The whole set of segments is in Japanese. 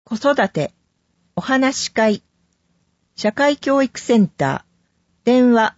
子育て、お話し会、社会教育センター、電話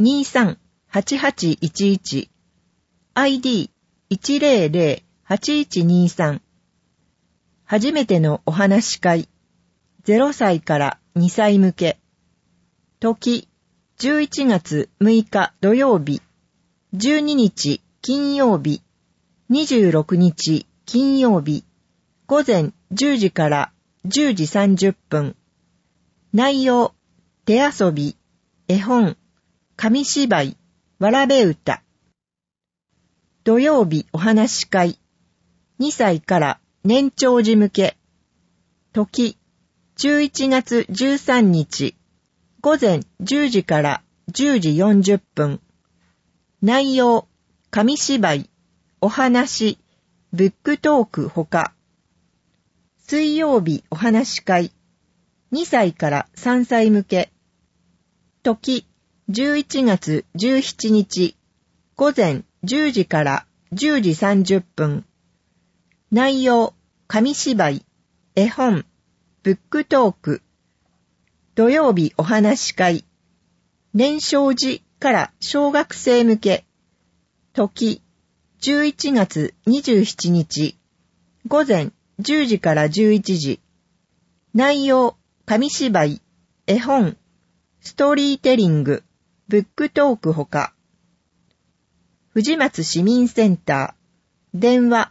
23-8811、ID100-8123。初めてのお話し会、0歳から2歳向け。時、11月6日土曜日、12日金曜日、26日金曜日、午前10時から10時30分。内容、手遊び、絵本、紙芝居、わらべ歌。土曜日お話し会、2歳から年長児向け。時、11月13日、午前10時から10時40分。内容、紙芝居、お話、ブックトークほか。水曜日お話し会、2歳から3歳向け。時、11月17日、午前10時から10時30分。内容、紙芝居、絵本、ブックトーク。土曜日お話し会、年少児から小学生向け。時、11月27日、午前10時から11時。内容、紙芝居、絵本、ストーリーテリング、ブックトークほか。藤松市民センター、電話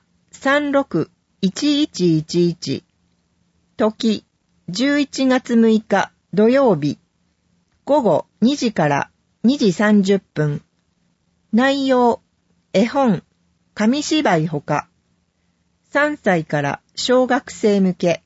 36-1111。時、11月6日土曜日、午後2時から2時30分。内容、絵本、紙芝居ほか。3歳から小学生向け。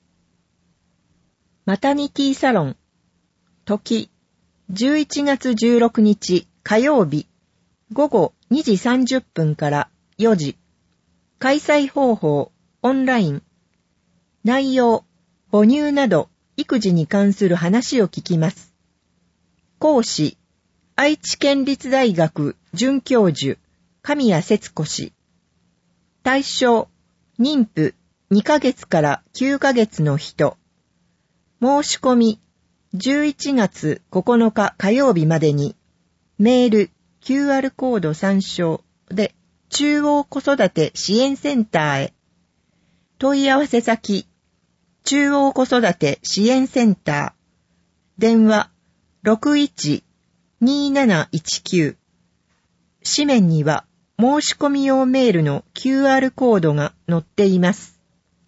マタニティサロン。時、11月16日火曜日、午後2時30分から4時。開催方法、オンライン。内容、母乳など育児に関する話を聞きます。講師、愛知県立大学准教授、神谷節子氏。対象、妊婦2ヶ月から9ヶ月の人。申し込み、11月9日火曜日までに、メール、QR コード参照で、中央子育て支援センターへ。問い合わせ先、中央子育て支援センター。電話、61-2719。紙面には、申し込み用メールの QR コードが載っています。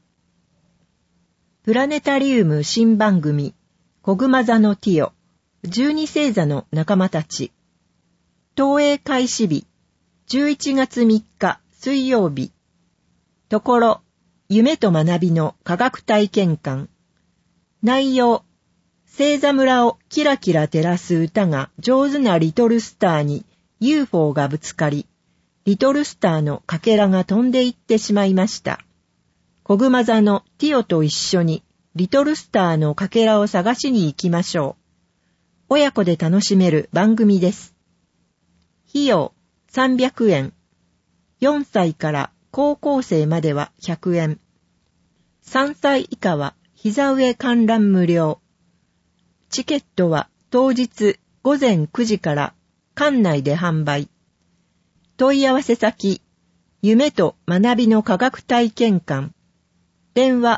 プラネタリウム新番組、こぐま座のティオ、12星座の仲間たち。投影開始日、11月3日水曜日。ところ、夢と学びの科学体験館。内容、星座村をキラキラ照らす歌が上手なリトルスターに UFO がぶつかり、リトルスターのかけらが飛んでいってしまいました。こぐま座のティオと一緒にリトルスターのかけらを探しに行きましょう。親子で楽しめる番組です。費用300円。4歳から高校生までは100円。3歳以下は膝上観覧無料。チケットは当日午前9時から館内で販売。問い合わせ先、夢と学びの科学体験館。電話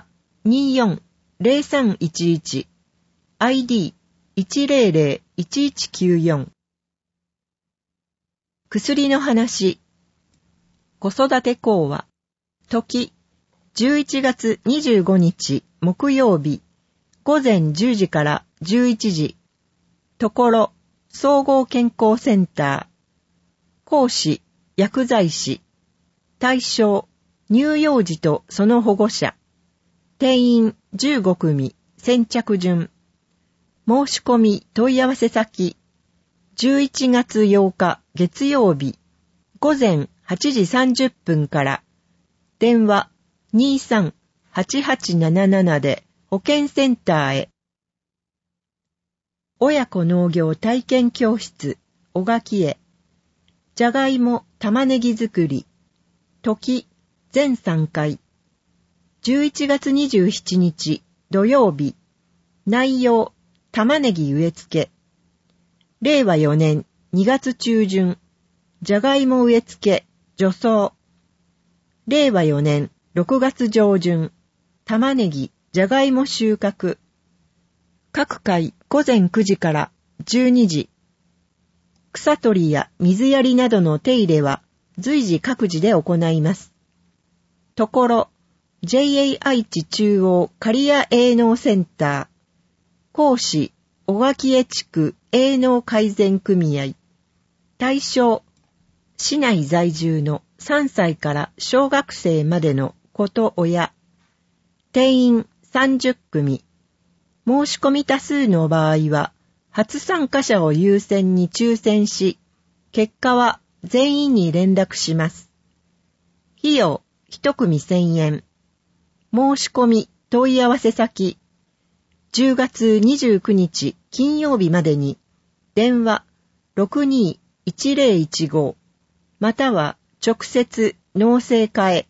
24-0311。ID100-1194。薬の話。子育て講話。時、11月25日木曜日、午前10時から11時。ところ、総合健康センター。講師、薬剤師。対象、乳幼児とその保護者。定員15組、先着順。申し込み問い合わせ先。11月8日月曜日、午前8時30分から。電話 23-8877 で保健センターへ。親子農業体験教室、小垣へ。じゃがいも、玉ねぎ作り。時、全3回。 11月27日土曜日。内容、玉ねぎ植え付け。令和4年2月中旬。じゃがいも植え付け、除草。令和4年6月上旬。玉ねぎ、じゃがいも収穫。各回午前9時から12時。草取りや水やりなどの手入れは随時各自で行います。ところ、JA 愛知中央刈谷営農センター、講師、小垣江地区営農改善組合、対象、市内在住の3歳から小学生までの子と親、定員30組、申し込み多数の場合は、初参加者を優先に抽選し、結果は全員に連絡します。費用、1組1000円。申し込み、問い合わせ先、10月29日金曜日までに、電話 62-1015、または直接農政課へ。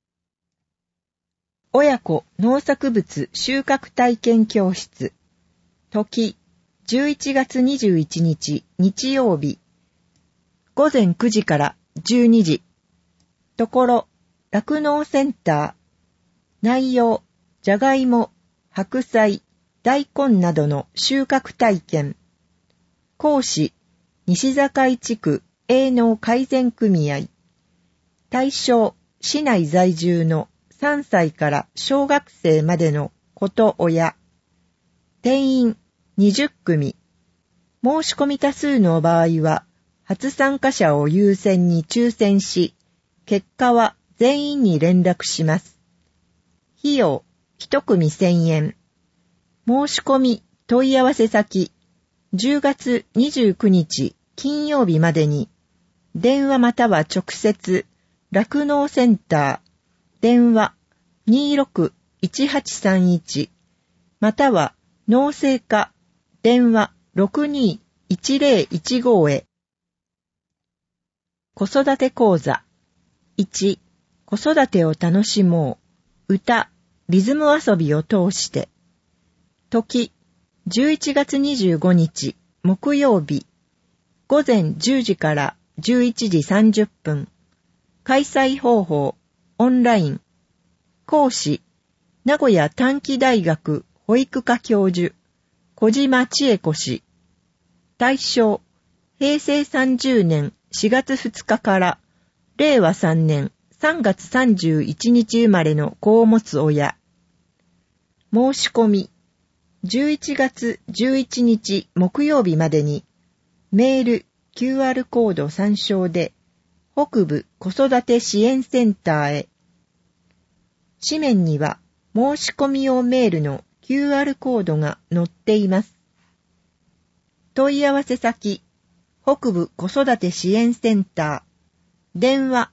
親子農作物収穫体験教室、時、11月21日日曜日、午前9時から12時、ところ、酪農センター、内容、じゃがいも、白菜、大根などの収穫体験。講師、西境地区営農改善組合。対象、市内在住の3歳から小学生までの子と親。定員20組。申し込み多数の場合は、初参加者を優先に抽選し、結果は全員に連絡します。費用、1組1000円。申し込み、問い合わせ先、10月29日金曜日までに、電話または直接、酪農センター、電話 26-1831、または農政課、電話 62-1015へ。子育て講座。1、子育てを楽しもう。歌、リズム遊びを通して。時、11月25日木曜日、午前10時から11時30分。開催方法、オンライン。講師、名古屋短期大学保育科教授、小島千恵子氏。対象、平成30年4月2日から令和3年3月31日生まれの子を持つ親。申し込み、11月11日木曜日までに、メール、QR コード参照で、北部子育て支援センターへ。紙面には申し込み用メールの QR コードが載っています。問い合わせ先、北部子育て支援センター、電話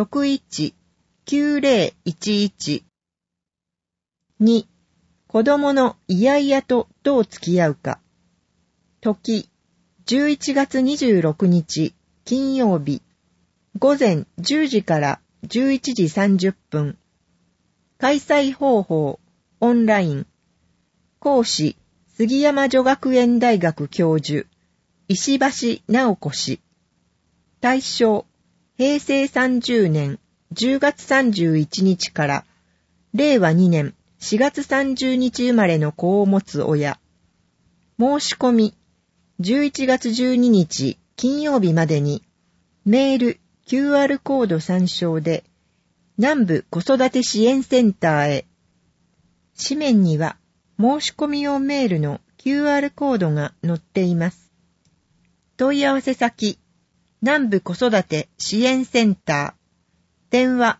61-9011。2、子供のイヤイヤとどう付き合うか。時、11月26日金曜日、午前10時から11時30分。開催方法、オンライン。講師、杉山女学園大学教授、石橋直子氏。対象、平成30年10月31日から令和2年4月30日生まれの子を持つ親。申し込み、11月12日金曜日までに、メール、QR コード参照で、南部子育て支援センターへ。紙面には申し込み用メールの QR コードが載っています。問い合わせ先、南部子育て支援センター、電話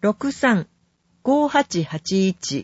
63-5881。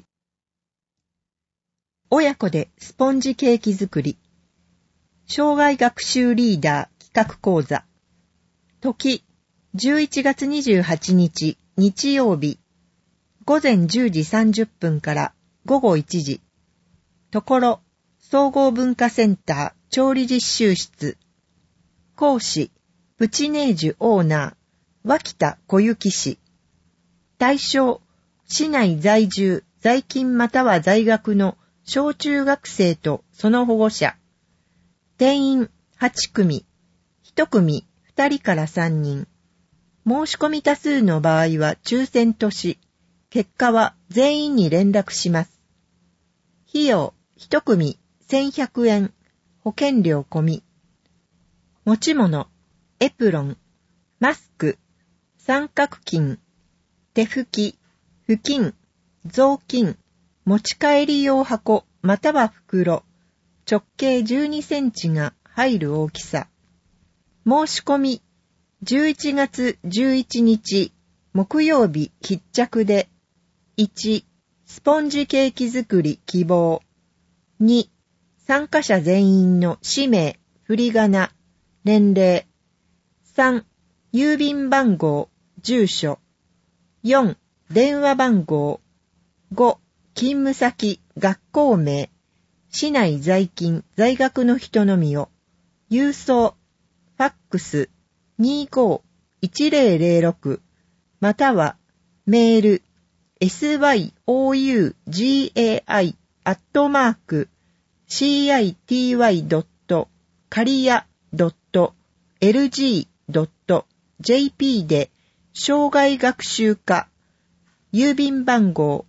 親子でスポンジケーキ作り。障害学習リーダー企画講座。時、11月28日日曜日、午前10時30分から午後1時。ところ、総合文化センター調理実習室。講師、プチネージュオーナー、脇田小雪氏。対象、市内在住在勤または在学の小中学生とその保護者。定員8組、1組2人から3人。申し込み多数の場合は抽選とし、結果は全員に連絡します。費用1組1100円、保険料込み。持ち物、エプロン、マスク、三角巾、手拭き、布巾、雑巾、持ち帰り用箱または袋、直径12センチが入る大きさ。申し込み、11月11日、木曜日必着で、1、スポンジケーキ作り希望。2、参加者全員の氏名、振り仮名、年齢。3、郵便番号、住所。4、電話番号。5、勤務先、学校名。市内在勤、在学の人のみを。郵送、ファックス、25-1006、または、メール、syouji.cria.lg.jp で、生涯学習課、郵便番号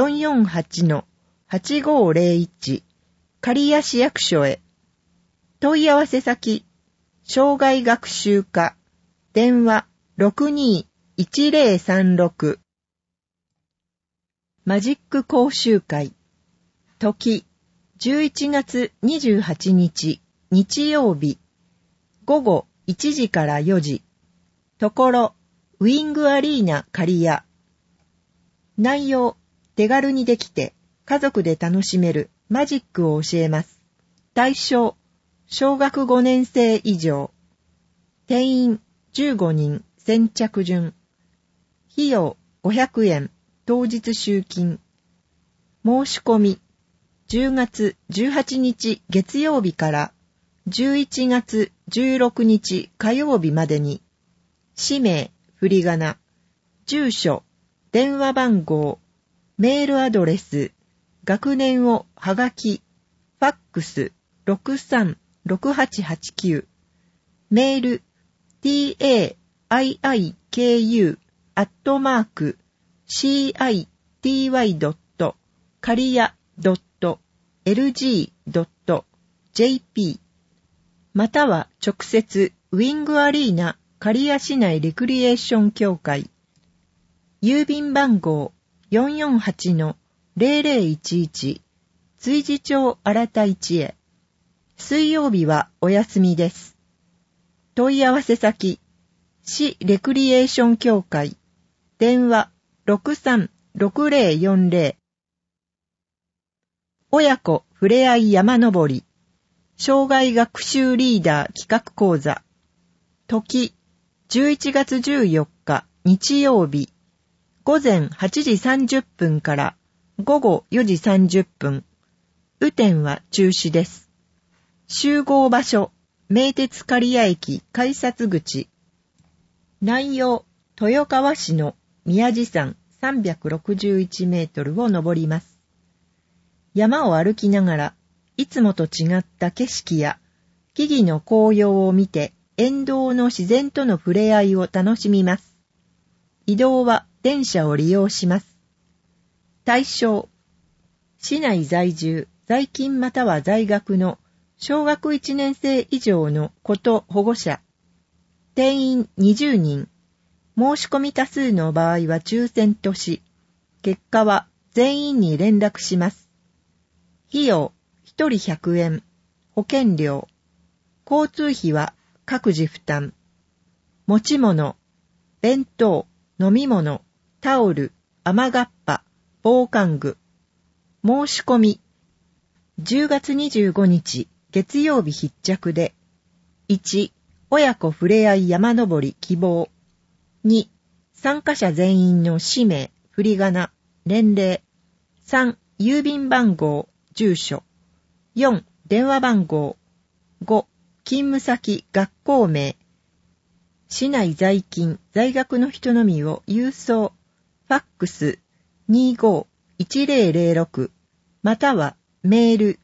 448-8501、刈谷市役所へ。問い合わせ先、生涯学習課、電話 62-1036。マジック講習会。時、11月28日、日曜日、午後1時から4時。ところ、ウィングアリーナ刈谷。内容、手軽にできて、家族で楽しめるマジックを教えます。対象、小学5年生以上。定員15人先着順。費用500円当日集金。申し込み10月18日月曜日から11月16日火曜日までに、氏名、振り仮名、住所、電話番号、メールアドレス、学年をはがき、ファックス636889、メール、taiiki.city.caria.lg.jp または直接ウィングアリーナ刈谷市内レクリエーション協会郵便番号 448-0011 築地町新田1へ。水曜日はお休みです。問い合わせ先、市レクリエーション協会、電話 636040。親子ふれあい山登り、生涯学習リーダー企画講座。時、11月14日日曜日、午前8時30分から午後4時30分。雨天は中止です。集合場所、名鉄刈谷駅改札口。内容、豊川市の宮地山361メートルを登ります。山を歩きながら、いつもと違った景色や木々の紅葉を見て、沿道の自然との触れ合いを楽しみます。移動は電車を利用します。対象、市内在住、在勤または在学の小学1年生以上の子と保護者。定員20人。申し込み多数の場合は抽選とし、結果は全員に連絡します。費用、1人100円。保険料。交通費は各自負担。持ち物、弁当、飲み物、タオル、雨がっぱ、防寒具。申し込み、10月25日月曜日必着で、1、親子ふれあい山登り希望。2、参加者全員の氏名、振り仮名、年齢。3、郵便番号、住所。4、電話番号。5、勤務先、学校名。市内在勤、在学の人のみを郵送、ファックス 6-8-6-1006 またはメール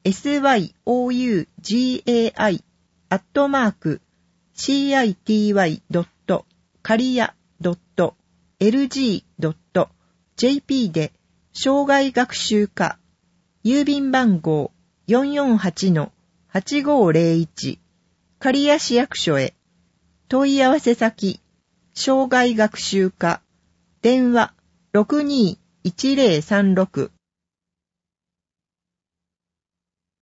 syouyi.city.career.lg.jp で生涯学習課郵便番号 448-8501 刈谷市役所へ問い合わせ先生涯学習課電話 621036